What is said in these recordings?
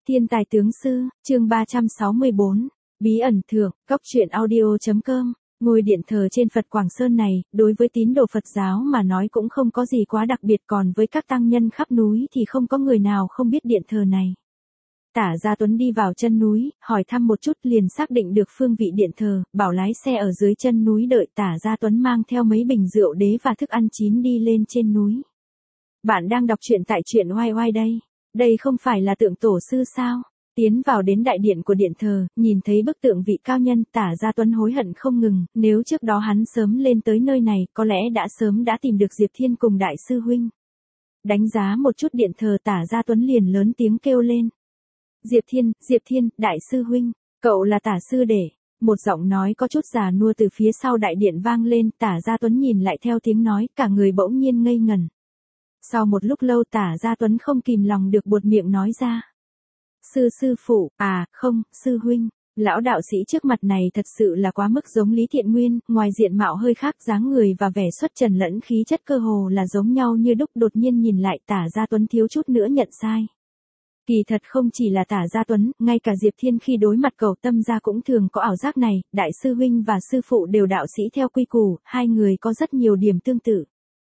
Thiên tài tướng sư, chương 364, bí ẩn thượng, góc truyện audio.com. Ngôi điện thờ trên Phật Quảng Sơn này, đối với tín đồ Phật giáo mà nói cũng không có gì quá đặc biệt, còn với các tăng nhân khắp núi thì không có người nào không biết điện thờ này. Tả Gia Tuấn đi vào chân núi, hỏi thăm một chút liền xác định được phương vị điện thờ, bảo lái xe ở dưới chân núi đợi Tả Gia Tuấn mang theo mấy bình rượu đế và thức ăn chín đi lên trên núi. Bạn đang đọc truyện tại truyện oai oai đây. Đây không phải là tượng tổ sư sao? Tiến vào đến đại điện của điện thờ, nhìn thấy bức tượng vị cao nhân, Tả Gia Tuấn hối hận không ngừng, nếu trước đó hắn sớm lên tới nơi này, có lẽ đã sớm đã tìm được Diệp Thiên cùng đại sư huynh. Đánh giá một chút điện thờ, Tả Gia Tuấn liền lớn tiếng kêu lên. Diệp Thiên, đại sư huynh, cậu là Tả sư đệ. Một giọng nói có chút già nua từ phía sau đại điện vang lên, Tả Gia Tuấn nhìn lại theo tiếng nói, cả người bỗng nhiên ngây ngẩn. Sau một lúc lâu Tả Gia Tuấn không kìm lòng được buột miệng nói ra. Sư phụ, không, sư huynh. Lão đạo sĩ trước mặt này thật sự là quá mức giống Lý Thiện Nguyên, ngoài diện mạo hơi khác, dáng người và vẻ xuất trần lẫn khí chất cơ hồ là giống nhau như đúc. Đột nhiên nhìn lại Tả Gia Tuấn thiếu chút nữa nhận sai. Kỳ thật không chỉ là Tả Gia Tuấn, ngay cả Diệp Thiên khi đối mặt Cầu Tâm Gia cũng thường có ảo giác này, đại sư huynh và sư phụ đều đạo sĩ theo quy củ, hai người có rất nhiều điểm tương tự.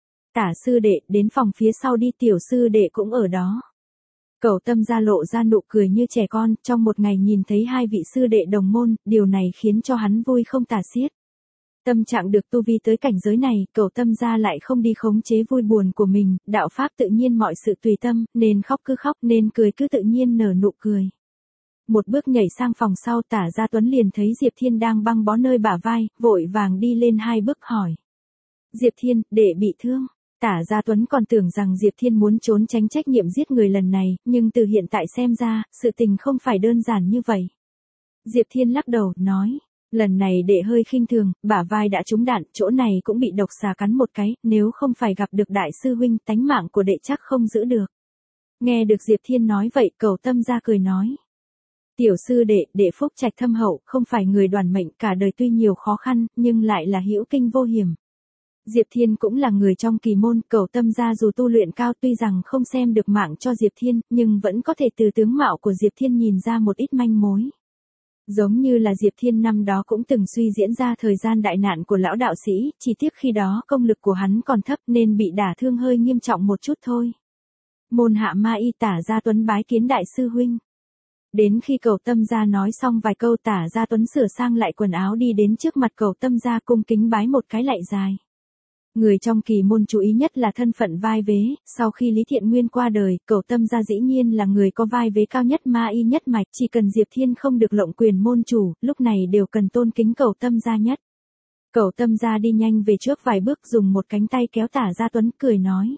Tả sư đệ, đến phòng phía sau đi, tiểu sư đệ cũng ở đó. Cầu Tâm Gia lộ ra nụ cười như trẻ con, trong một ngày nhìn thấy hai vị sư đệ đồng môn, điều này khiến cho hắn vui không tả xiết. Tâm trạng được tu vi tới cảnh giới này, Cầu Tâm Gia lại không đi khống chế vui buồn của mình, đạo pháp tự nhiên mọi sự tùy tâm, nên khóc cứ khóc, nên cười cứ tự nhiên nở nụ cười. Một bước nhảy sang phòng sau, Tả Gia Tuấn liền thấy Diệp Thiên đang băng bó nơi bả vai, vội vàng đi lên hai bước hỏi. Diệp Thiên, đệ bị thương. Tả Gia Tuấn còn tưởng rằng Diệp Thiên muốn trốn tránh trách nhiệm giết người lần này, nhưng từ hiện tại xem ra, sự tình không phải đơn giản như vậy. Diệp Thiên lắc đầu, nói, lần này đệ hơi khinh thường, bả vai đã trúng đạn, chỗ này cũng bị độc xà cắn một cái, nếu không phải gặp được đại sư huynh, tánh mạng của đệ chắc không giữ được. Nghe được Diệp Thiên nói vậy, Cầu Tâm Gia cười nói. Tiểu sư đệ phúc trạch thâm hậu, không phải người đoàn mệnh, cả đời tuy nhiều khó khăn, nhưng lại là hữu kinh vô hiểm. Diệp Thiên cũng là người trong kỳ môn, Cầu Tâm Gia dù tu luyện cao tuy rằng không xem được mạng cho Diệp Thiên, nhưng vẫn có thể từ tướng mạo của Diệp Thiên nhìn ra một ít manh mối. Giống như là Diệp Thiên năm đó cũng từng suy diễn ra thời gian đại nạn của lão đạo sĩ, chỉ tiếc khi đó công lực của hắn còn thấp nên bị đả thương hơi nghiêm trọng một chút thôi. Môn hạ ma y, Tả Gia Tuấn bái kiến đại sư huynh. Đến khi Cầu Tâm Gia nói xong vài câu, Tả Gia Tuấn sửa sang lại quần áo đi đến trước mặt Cầu Tâm Gia cung kính bái một cái lạy dài. Người trong kỳ môn chú ý nhất là thân phận vai vế, sau khi Lý Thiện Nguyên qua đời, Cầu Tâm Gia dĩ nhiên là người có vai vế cao nhất, ma y nhất mạch, chỉ cần Diệp Thiên không được lộng quyền môn chủ, lúc này đều cần tôn kính Cầu Tâm Gia nhất. Cầu Tâm Gia đi nhanh về trước vài bước, dùng một cánh tay kéo Tả Gia Tuấn, cười nói.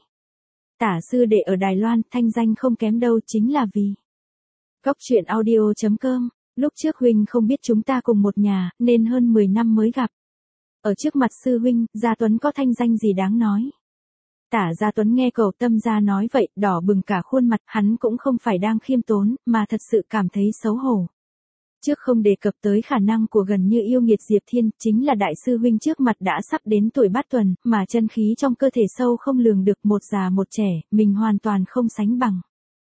Tả sư đệ ở Đài Loan, thanh danh không kém đâu, chính là vì góc truyện audio.com, lúc trước huynh không biết chúng ta cùng một nhà, nên hơn 10 năm mới gặp. Ở trước mặt sư huynh, Gia Tuấn có thanh danh gì đáng nói. Tả Gia Tuấn nghe Cầu Tâm Gia nói vậy, đỏ bừng cả khuôn mặt, hắn cũng không phải đang khiêm tốn, mà thật sự cảm thấy xấu hổ. Trước không đề cập tới khả năng của gần như yêu nghiệt Diệp Thiên, chính là đại sư huynh trước mặt đã sắp đến tuổi bát tuần, mà chân khí trong cơ thể sâu không lường được, một già một trẻ, mình hoàn toàn không sánh bằng.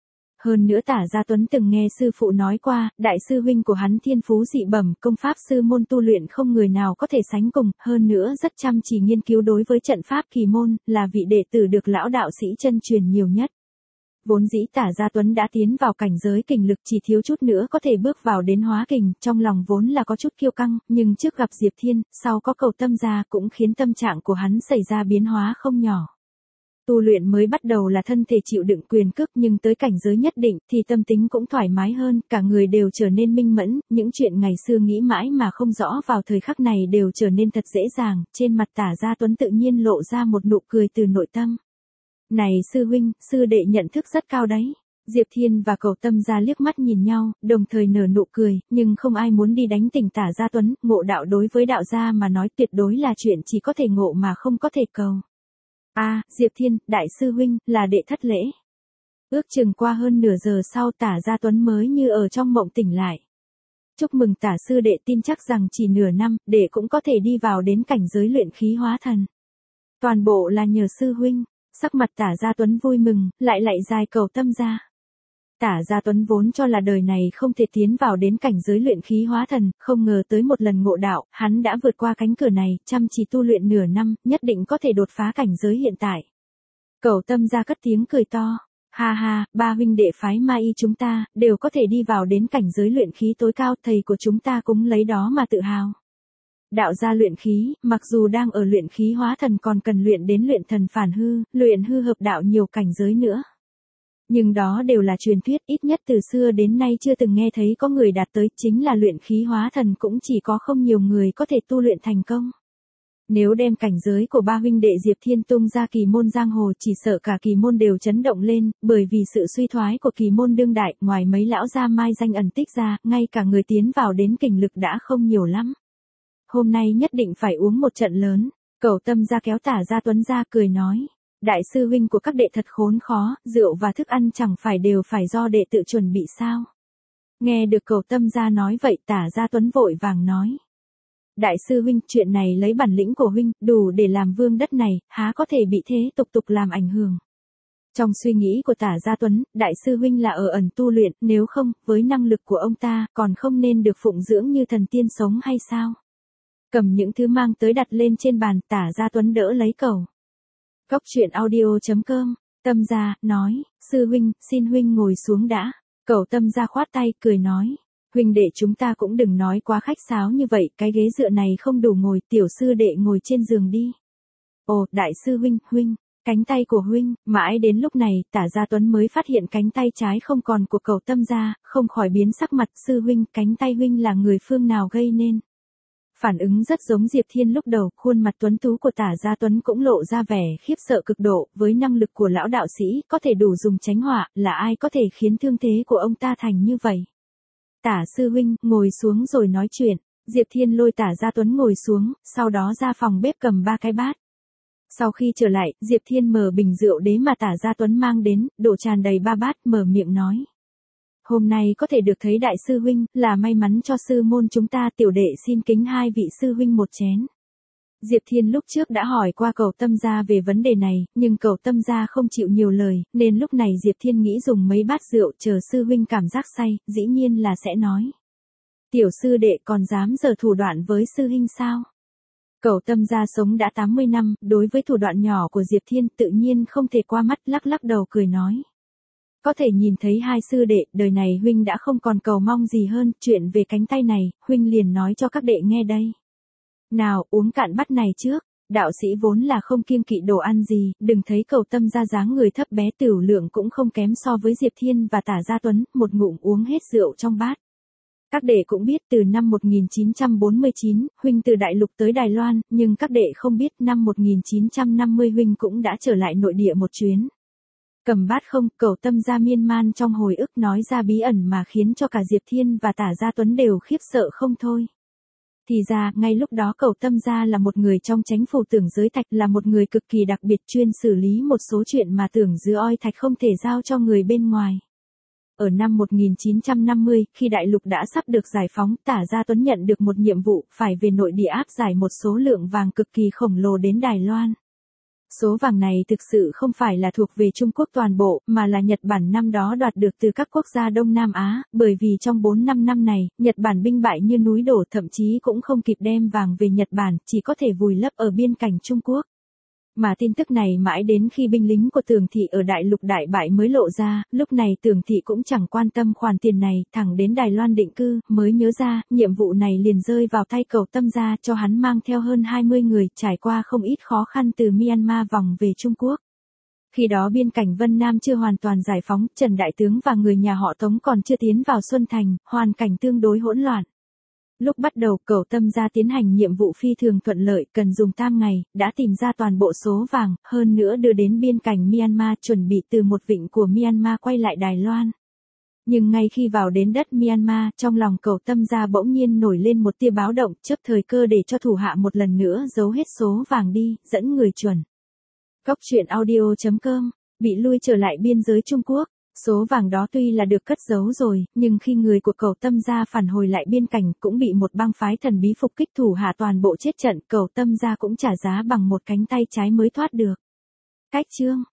Hơn nữa Tả Gia Tuấn từng nghe sư phụ nói qua, đại sư huynh của hắn thiên phú dị bẩm, công pháp sư môn tu luyện không người nào có thể sánh cùng, hơn nữa rất chăm chỉ nghiên cứu đối với trận pháp kỳ môn, là vị đệ tử được lão đạo sĩ chân truyền nhiều nhất. Vốn dĩ Tả Gia Tuấn đã tiến vào cảnh giới kình lực, chỉ thiếu chút nữa có thể bước vào đến hóa kình, trong lòng vốn là có chút kiêu căng, nhưng trước gặp Diệp Thiên, sau có Cầu Tâm Gia cũng khiến tâm trạng của hắn xảy ra biến hóa không nhỏ. Tu luyện mới bắt đầu là thân thể chịu đựng quyền cước, nhưng tới cảnh giới nhất định thì tâm tính cũng thoải mái hơn, cả người đều trở nên minh mẫn, những chuyện ngày xưa nghĩ mãi mà không rõ vào thời khắc này đều trở nên thật dễ dàng, trên mặt Tả Gia Tuấn tự nhiên lộ ra một nụ cười từ nội tâm. Này sư huynh, sư đệ nhận thức rất cao đấy. Diệp Thiên và Cầu Tâm Gia liếc mắt nhìn nhau, đồng thời nở nụ cười, nhưng không ai muốn đi đánh tỉnh Tả Gia Tuấn, ngộ đạo đối với đạo gia mà nói tuyệt đối là chuyện chỉ có thể ngộ mà không có thể cầu. Diệp Thiên, đại sư huynh, là đệ thất lễ. Ước chừng qua hơn nửa giờ sau, Tả Gia Tuấn mới như ở trong mộng tỉnh lại. Chúc mừng Tả sư đệ, tin chắc rằng chỉ nửa năm, đệ cũng có thể đi vào đến cảnh giới luyện khí hóa thần. Toàn bộ là nhờ sư huynh. Sắc mặt Tả Gia Tuấn vui mừng, lại lạy dài Cầu Tâm Gia. Tả Gia Tuấn vốn cho là đời này không thể tiến vào đến cảnh giới luyện khí hóa thần, không ngờ tới một lần ngộ đạo, hắn đã vượt qua cánh cửa này, chăm chỉ tu luyện nửa năm, nhất định có thể đột phá cảnh giới hiện tại. Cẩu Tâm Gia cất tiếng cười to. Ha ha, ba huynh đệ phái Ma Y chúng ta, đều có thể đi vào đến cảnh giới luyện khí tối cao, thầy của chúng ta cũng lấy đó mà tự hào. Đạo gia luyện khí, mặc dù đang ở luyện khí hóa thần còn cần luyện đến luyện thần phản hư, luyện hư hợp đạo nhiều cảnh giới nữa. Nhưng đó đều là truyền thuyết, ít nhất từ xưa đến nay chưa từng nghe thấy có người đạt tới, chính là luyện khí hóa thần cũng chỉ có không nhiều người có thể tu luyện thành công. Nếu đem cảnh giới của ba huynh đệ Diệp Thiên tung ra kỳ môn giang hồ chỉ sợ cả kỳ môn đều chấn động lên, bởi vì sự suy thoái của kỳ môn đương đại, ngoài mấy lão gia mai danh ẩn tích ra, ngay cả người tiến vào đến kình lực đã không nhiều lắm. Hôm nay nhất định phải uống một trận lớn, Cẩu Tâm Gia kéo Tả Gia Tuấn ra cười nói. Đại sư huynh của các đệ thật khốn khó, rượu và thức ăn chẳng phải đều phải do đệ tự chuẩn bị sao. Nghe được Cẩu Tâm Gia nói vậy Tả Gia Tuấn vội vàng nói. Đại sư huynh, chuyện này lấy bản lĩnh của huynh, đủ để làm vương đất này, há có thể bị thế tục làm ảnh hưởng. Trong suy nghĩ của Tả Gia Tuấn, đại sư huynh là ở ẩn tu luyện, nếu không, với năng lực của ông ta, còn không nên được phụng dưỡng như thần tiên sống hay sao? Cầm những thứ mang tới đặt lên trên bàn, Tả Gia Tuấn đỡ lấy cẩu. Cốc truyện audio.com, Tâm Gia, nói, sư huynh, xin huynh ngồi xuống đã. Cẩu Tâm Gia khoát tay, cười nói. Huynh đệ chúng ta cũng đừng nói quá khách sáo như vậy, cái ghế dựa này không đủ ngồi, tiểu sư đệ ngồi trên giường đi. Ồ, đại sư huynh, cánh tay của huynh, mãi đến lúc này, Tả Gia Tuấn mới phát hiện cánh tay trái không còn của Cẩu Tâm Gia, không khỏi biến sắc mặt, sư huynh, cánh tay huynh là người phương nào gây nên. Phản ứng rất giống Diệp Thiên lúc đầu, khuôn mặt tuấn tú của Tả Gia Tuấn cũng lộ ra vẻ khiếp sợ cực độ, với năng lực của lão đạo sĩ, có thể đủ dùng tránh họa, là ai có thể khiến thương thế của ông ta thành như vậy. Tả sư huynh, ngồi xuống rồi nói chuyện. Diệp Thiên lôi Tả Gia Tuấn ngồi xuống, sau đó ra phòng bếp cầm 3 cái bát. Sau khi trở lại, Diệp Thiên mở bình rượu đế mà Tả Gia Tuấn mang đến, đổ tràn đầy 3 bát, mở miệng nói. Hôm nay có thể được thấy đại sư huynh, là may mắn cho sư môn chúng ta, tiểu đệ xin kính 2 vị sư huynh một chén. Diệp Thiên lúc trước đã hỏi qua Cẩu Tâm Gia về vấn đề này, nhưng Cẩu Tâm Gia không chịu nhiều lời, nên lúc này Diệp Thiên nghĩ dùng mấy bát rượu chờ sư huynh cảm giác say, dĩ nhiên là sẽ nói. Tiểu sư đệ còn dám giở thủ đoạn với sư huynh sao? Cẩu Tâm Gia sống đã 80 năm, đối với thủ đoạn nhỏ của Diệp Thiên tự nhiên không thể qua mắt, lắc lắc đầu cười nói. Có thể nhìn thấy hai sư đệ, đời này huynh đã không còn cầu mong gì hơn, chuyện về cánh tay này, huynh liền nói cho các đệ nghe đây. Nào, uống cạn bát này trước, đạo sĩ vốn là không kiêng kỵ đồ ăn gì, đừng thấy Cẩu Tâm Gia dáng người thấp bé tửu lượng cũng không kém so với Diệp Thiên và Tả Gia Tuấn, một ngụm uống hết rượu trong bát. Các đệ cũng biết từ năm 1949, huynh từ Đại Lục tới Đài Loan, nhưng các đệ không biết năm 1950 huynh cũng đã trở lại nội địa một chuyến. Cầm bát không, Cẩu Tâm Gia miên man trong hồi ức nói ra bí ẩn mà khiến cho cả Diệp Thiên và Tả Gia Tuấn đều khiếp sợ không thôi. Thì ra, ngay lúc đó Cẩu Tâm Gia là một người trong chánh phủ Tưởng Giới Thạch, là một người cực kỳ đặc biệt chuyên xử lý một số chuyện mà Tưởng Dư Oi Thạch không thể giao cho người bên ngoài. Ở năm 1950, khi Đại Lục đã sắp được giải phóng, Tả Gia Tuấn nhận được một nhiệm vụ, phải về nội địa áp giải một số lượng vàng cực kỳ khổng lồ đến Đài Loan. Số vàng này thực sự không phải là thuộc về Trung Quốc toàn bộ, mà là Nhật Bản năm đó đoạt được từ các quốc gia Đông Nam Á, bởi vì trong 4-5 năm này, Nhật Bản binh bại như núi đổ, thậm chí cũng không kịp đem vàng về Nhật Bản, chỉ có thể vùi lấp ở biên cảnh Trung Quốc. Mà tin tức này mãi đến khi binh lính của Tưởng Thị ở Đại Lục đại bại mới lộ ra, lúc này Tưởng Thị cũng chẳng quan tâm khoản tiền này, thẳng đến Đài Loan định cư, mới nhớ ra, nhiệm vụ này liền rơi vào tay Cẩu Tâm Gia, cho hắn mang theo hơn 20 người, trải qua không ít khó khăn từ Myanmar vòng về Trung Quốc. Khi đó biên cảnh Vân Nam chưa hoàn toàn giải phóng, Trần Đại Tướng và người nhà họ Tống còn chưa tiến vào Xuân Thành, hoàn cảnh tương đối hỗn loạn. Lúc bắt đầu, Cẩu Tâm Gia tiến hành nhiệm vụ phi thường thuận lợi, cần dùng 8 ngày, đã tìm ra toàn bộ số vàng, hơn nữa đưa đến biên cảnh Myanmar, chuẩn bị từ một vịnh của Myanmar quay lại Đài Loan. Nhưng ngay khi vào đến đất Myanmar, trong lòng Cẩu Tâm Gia bỗng nhiên nổi lên một tia báo động, chấp thời cơ để cho thủ hạ một lần nữa giấu hết số vàng đi, dẫn người chuẩn. Cốc truyện audio.com, bị lui trở lại biên giới Trung Quốc. Số vàng đó tuy là được cất giấu rồi, nhưng khi người của Cẩu Tâm Gia phản hồi lại biên cảnh cũng bị một bang phái thần bí phục kích, thủ hạ toàn bộ chết trận, Cẩu Tâm Gia cũng trả giá bằng một cánh tay trái mới thoát được. Cách chương